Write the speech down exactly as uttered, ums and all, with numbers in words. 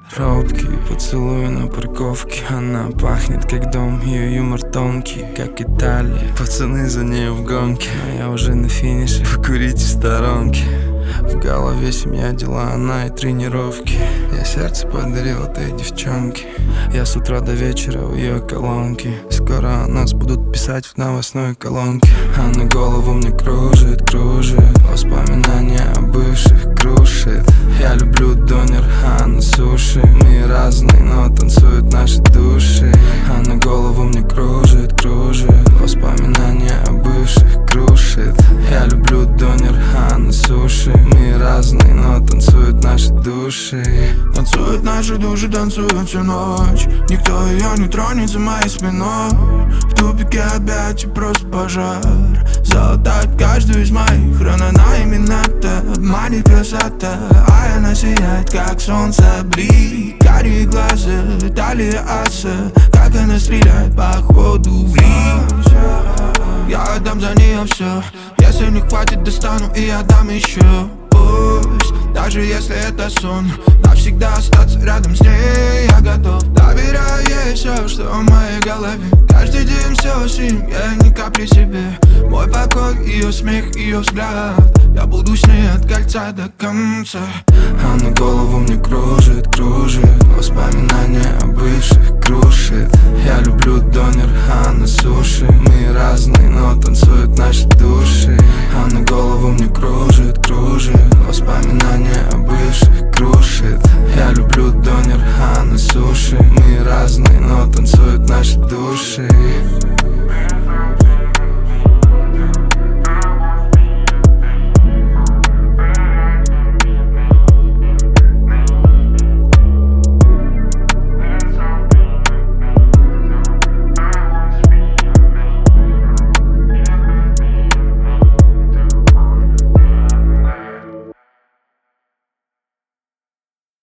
Робкий поцелуй на парковке. Она пахнет как дом, ее юмор тонкий, как Италия. Пацаны за ней в гонке, но я уже на финише, покурить в сторонке. В голове семья, дела, она и тренировки. Я сердце подарил этой девчонке. Я с утра до вечера в ее колонке. Скоро о нас будут писать в новостной колонке. А на голову мне кружит, кружит. Воспоминания о бывших крушит. Я люблю донер, а на суши. Мы разные, но танцуют наши души. А на голову мне кружит, кружит. Воспоминания о бывших крушит. Я люблю донер, а на суши. Мы разные, но танцуют наши души. Танцуют наши души, танцуют всю ночь. Никто ее не тронет за моей спиной. В тупике опять и просто пожар. Залатает каждую из моих ран. Она именно та, обманет красота. А она сияет, как солнце, блик. Карие глаза, талия аса. Как она стреляет, походу в лик. Я отдам за нее все. Если не хватит, достану и отдам еще. Пусть, даже если это сон, навсегда остаться рядом с ней я готов. Доверяю ей все, что в моей голове. Каждый день все с ним, я ни капли себе. Мой покой, ее смех, ее взгляд. Я буду с ней от кольца до конца. А на голову мне кружит, кружит. Воспоминания о бывших крушит. Я люблю донер, а на суши. Мы разные, но танцуют наши души.